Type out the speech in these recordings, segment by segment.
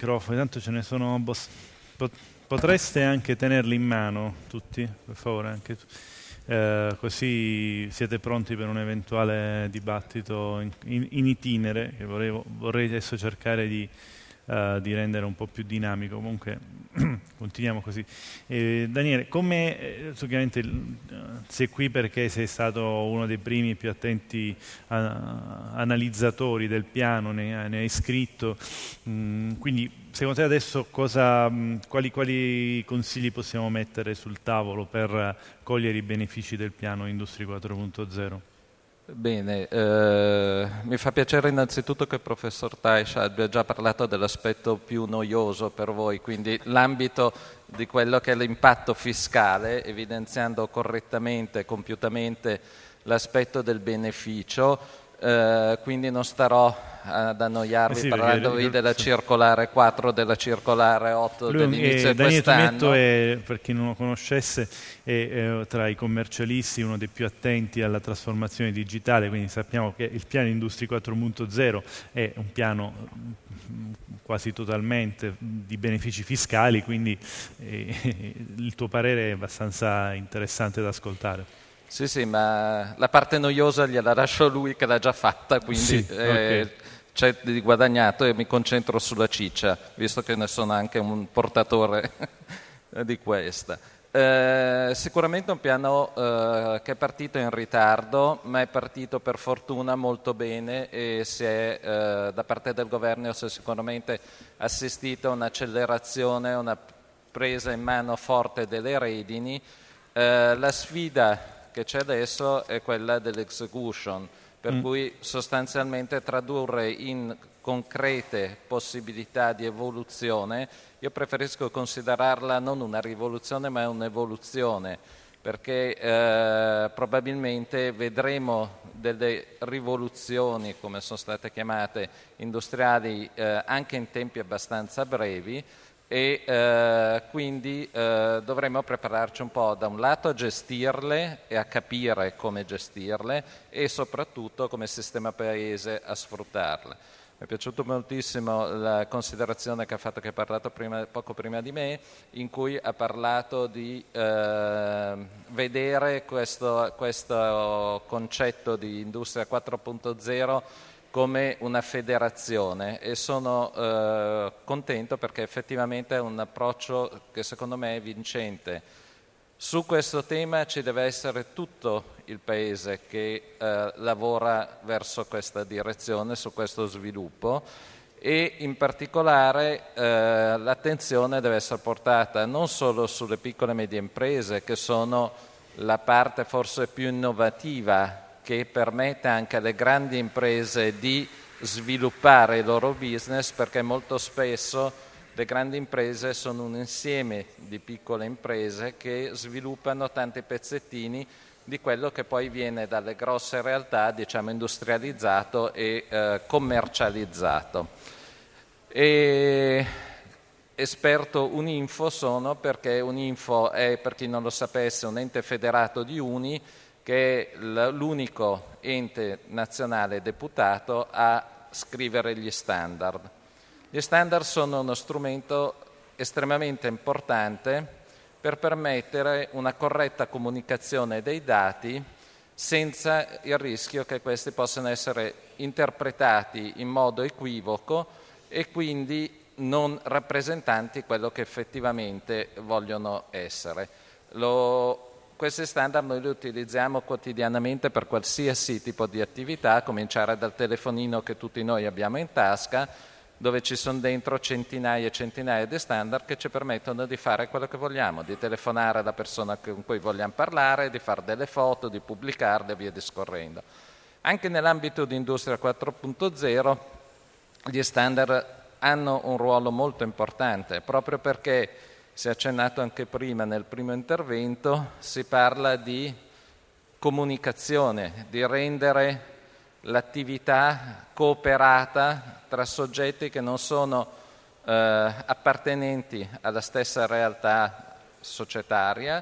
microfoni, tanto ce ne sono. Potreste anche tenerli in mano tutti, per favore, anche così siete pronti per un eventuale dibattito in itinere, che vorrei adesso cercare di rendere un po' più dinamico. Comunque continuiamo così. Daniele, ovviamente sei qui perché sei stato uno dei primi più attenti analizzatori del piano, ne hai scritto, quindi secondo te adesso quali consigli possiamo mettere sul tavolo per cogliere i benefici del piano Industria 4.0? Bene, mi fa piacere innanzitutto che il professor Taish abbia già parlato dell'aspetto più noioso per voi, quindi l'ambito di quello che è l'impatto fiscale, evidenziando correttamente e compiutamente l'aspetto del beneficio. Quindi non starò ad annoiarvi parlandovi della circolare 4, della circolare 8 dell'inizio di quest'anno. Daniele Tometto, per chi non lo conoscesse, è tra i commercialisti uno dei più attenti alla trasformazione digitale, quindi sappiamo che il piano Industria 4.0 è un piano quasi totalmente di benefici fiscali, quindi il tuo parere è abbastanza interessante da ascoltare. Sì, ma la parte noiosa gliela lascio a lui che l'ha già fatta, quindi c'è di guadagnato e mi concentro sulla ciccia, visto che ne sono anche un portatore di questa. Sicuramente un piano che è partito in ritardo, ma è partito per fortuna molto bene e da parte del governo si è sicuramente assistito a un'accelerazione, una presa in mano forte delle redini. La sfida che c'è adesso è quella dell'execution, per cui sostanzialmente tradurre in concrete possibilità di evoluzione. Io preferisco considerarla non una rivoluzione ma un'evoluzione, perché probabilmente vedremo delle rivoluzioni, come sono state chiamate, industriali anche in tempi abbastanza brevi, e quindi dovremo prepararci un po' da un lato a gestirle e a capire come gestirle e soprattutto come sistema paese a sfruttarle. Mi è piaciuta moltissimo la considerazione che ha fatto, che ha parlato poco prima di me, in cui ha parlato di vedere questo concetto di Industria 4.0 come una federazione, e sono contento perché effettivamente è un approccio che secondo me è vincente. Su questo tema ci deve essere tutto il Paese che lavora verso questa direzione, su questo sviluppo, e in particolare l'attenzione deve essere portata non solo sulle piccole e medie imprese, che sono la parte forse più innovativa, che permette anche alle grandi imprese di sviluppare il loro business, perché molto spesso le grandi imprese sono un insieme di piccole imprese che sviluppano tanti pezzettini di quello che poi viene dalle grosse realtà, diciamo, industrializzato e commercializzato. E esperto Uninfo sono, perché Uninfo è, per chi non lo sapesse, un ente federato di Uni, che è l'unico ente nazionale deputato a scrivere gli standard. Gli standard sono uno strumento estremamente importante per permettere una corretta comunicazione dei dati senza il rischio che questi possano essere interpretati in modo equivoco e quindi non rappresentanti quello che effettivamente vogliono essere. Questi standard noi li utilizziamo quotidianamente per qualsiasi tipo di attività, a cominciare dal telefonino che tutti noi abbiamo in tasca, dove ci sono dentro centinaia e centinaia di standard che ci permettono di fare quello che vogliamo, di telefonare alla persona con cui vogliamo parlare, di fare delle foto, di pubblicarle e via discorrendo. Anche nell'ambito di Industria 4.0 gli standard hanno un ruolo molto importante, proprio perché, si è accennato anche prima nel primo intervento, si parla di comunicazione, di rendere l'attività cooperata tra soggetti che non sono appartenenti alla stessa realtà societaria,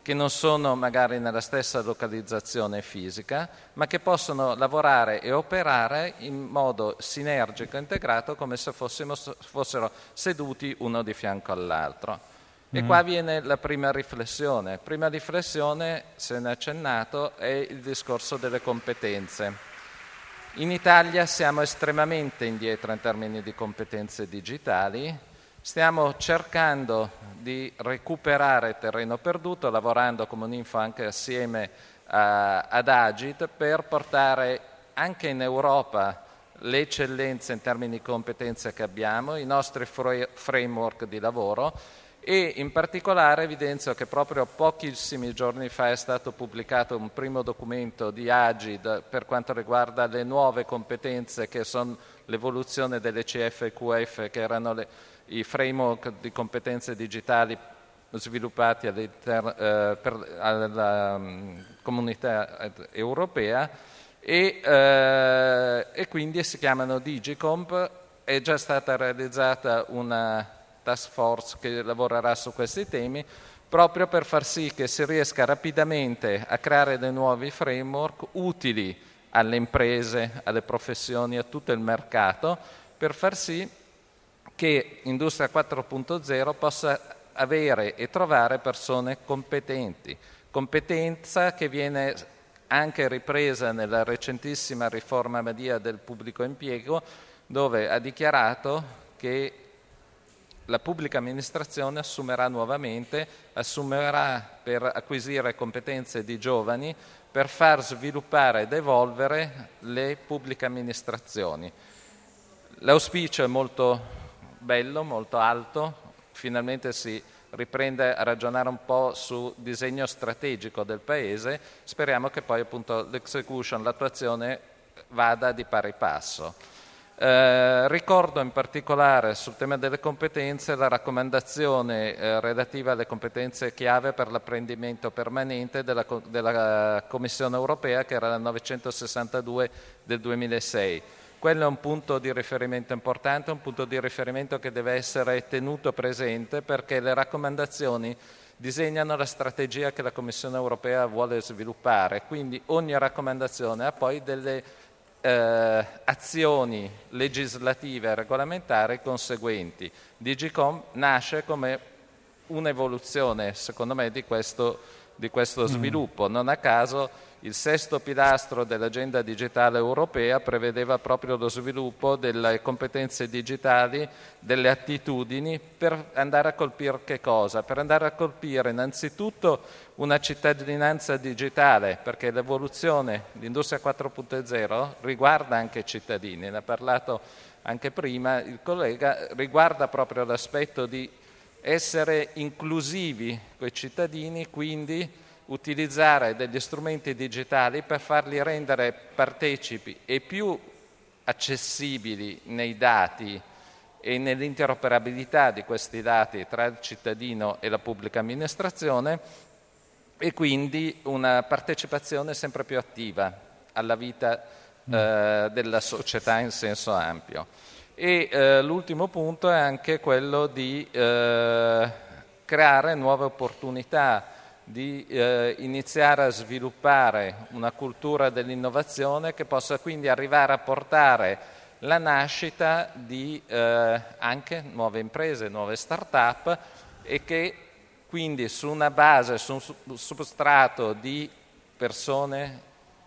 che non sono magari nella stessa localizzazione fisica, ma che possono lavorare e operare in modo sinergico e integrato come se fossero seduti uno di fianco all'altro. E qua viene la prima riflessione. Prima riflessione, se ne è accennato, è il discorso delle competenze. In Italia siamo estremamente indietro in termini di competenze digitali. Stiamo cercando di recuperare terreno perduto, lavorando come un'Info anche assieme ad Agid per portare anche in Europa le eccellenze in termini di competenze che abbiamo, i nostri framework di lavoro, e in particolare evidenzio che proprio pochissimi giorni fa è stato pubblicato un primo documento di Agid per quanto riguarda le nuove competenze che sono l'evoluzione delle CF e QF, che erano i framework di competenze digitali sviluppati per la comunità europea e quindi si chiamano Digicomp. È già stata realizzata una task force che lavorerà su questi temi proprio per far sì che si riesca rapidamente a creare dei nuovi framework utili alle imprese, alle professioni, a tutto il mercato, per far sì che Industria 4.0 possa avere e trovare persone competenti, competenza che viene anche ripresa nella recentissima riforma Madia del pubblico impiego, dove ha dichiarato che la pubblica amministrazione assumerà per acquisire competenze di giovani per far sviluppare ed evolvere le pubbliche amministrazioni. L'auspicio è molto bello, molto alto, finalmente si riprende a ragionare un po' sul disegno strategico del Paese, speriamo che poi appunto l'execution, l'attuazione vada di pari passo. Ricordo in particolare sul tema delle competenze la raccomandazione relativa alle competenze chiave per l'apprendimento permanente della Commissione europea, che era la 962 del 2006. Quello è un punto di riferimento importante, un punto di riferimento che deve essere tenuto presente, perché le raccomandazioni disegnano la strategia che la Commissione europea vuole sviluppare, quindi ogni raccomandazione ha poi delle azioni legislative e regolamentari conseguenti. Digicom nasce come un'evoluzione, secondo me, di questo sviluppo. Non a caso il sesto pilastro dell'agenda digitale europea prevedeva proprio lo sviluppo delle competenze digitali, delle attitudini, per andare a colpire che cosa? Per andare a colpire innanzitutto una cittadinanza digitale, perché l'evoluzione dell'Industria 4.0 riguarda anche i cittadini, ne ha parlato anche prima il collega, riguarda proprio l'aspetto di essere inclusivi con i cittadini, quindi utilizzare degli strumenti digitali per farli rendere partecipi e più accessibili nei dati e nell'interoperabilità di questi dati tra il cittadino e la pubblica amministrazione, e quindi una partecipazione sempre più attiva alla vita della società in senso ampio. E l'ultimo punto è anche quello di creare nuove opportunità, di iniziare a sviluppare una cultura dell'innovazione che possa quindi arrivare a portare la nascita di anche nuove imprese, nuove start-up, e che quindi su una base, su un substrato di persone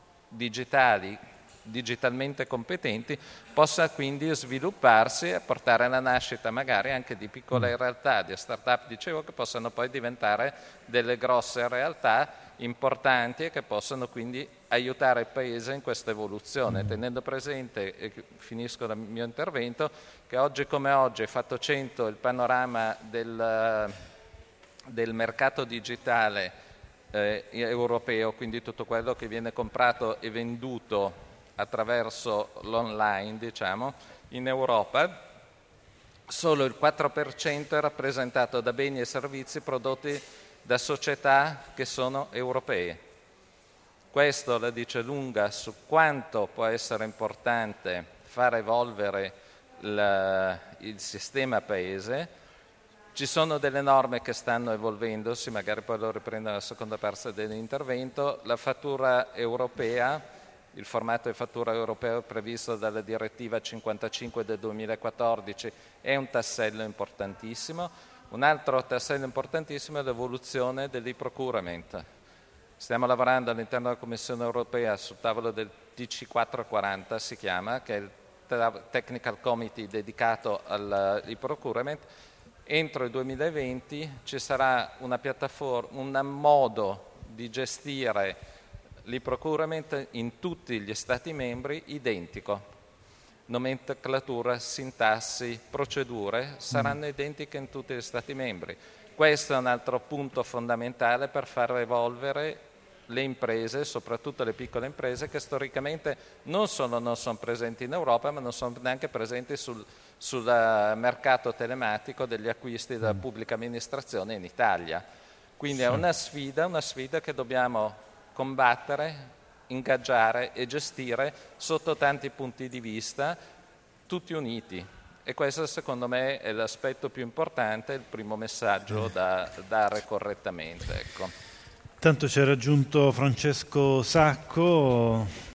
digitalmente competenti, possa quindi svilupparsi e portare alla nascita magari anche di piccole realtà, di start-up, dicevo, che possano poi diventare delle grosse realtà importanti e che possano quindi aiutare il Paese in questa evoluzione, tenendo presente, e finisco il mio intervento, che oggi come oggi, fatto 100 il panorama del mercato digitale europeo, quindi tutto quello che viene comprato e venduto attraverso l'online, diciamo, in Europa, solo il 4% è rappresentato da beni e servizi prodotti da società che sono europee. Questo la dice lunga su quanto può essere importante far evolvere il sistema Paese, Ci sono delle norme che stanno evolvendosi, magari poi lo riprendo nella seconda parte dell'intervento. La fattura europea, il formato di fattura europeo previsto dalla direttiva 55 del 2014 è un tassello importantissimo. Un altro tassello importantissimo è l'evoluzione dell'e-procurement. Stiamo lavorando all'interno della Commissione europea sul tavolo del TC440, si chiama, che è il Technical Committee dedicato all'e-procurement. Entro il 2020 ci sarà una piattaforma, un modo di gestire l'e-procurement in tutti gli Stati membri identico. Nomenclatura, sintassi, procedure saranno identiche in tutti gli Stati membri. Questo è un altro punto fondamentale per far evolvere le imprese, soprattutto le piccole imprese, che storicamente non solo non sono presenti in Europa, ma non sono neanche presenti sul mercato telematico degli acquisti della pubblica amministrazione in Italia. Quindi è una sfida che dobbiamo combattere, ingaggiare e gestire sotto tanti punti di vista, tutti uniti. E questo secondo me è l'aspetto più importante, il primo messaggio da dare correttamente. Ecco. Tanto ci ha raggiunto Francesco Sacco,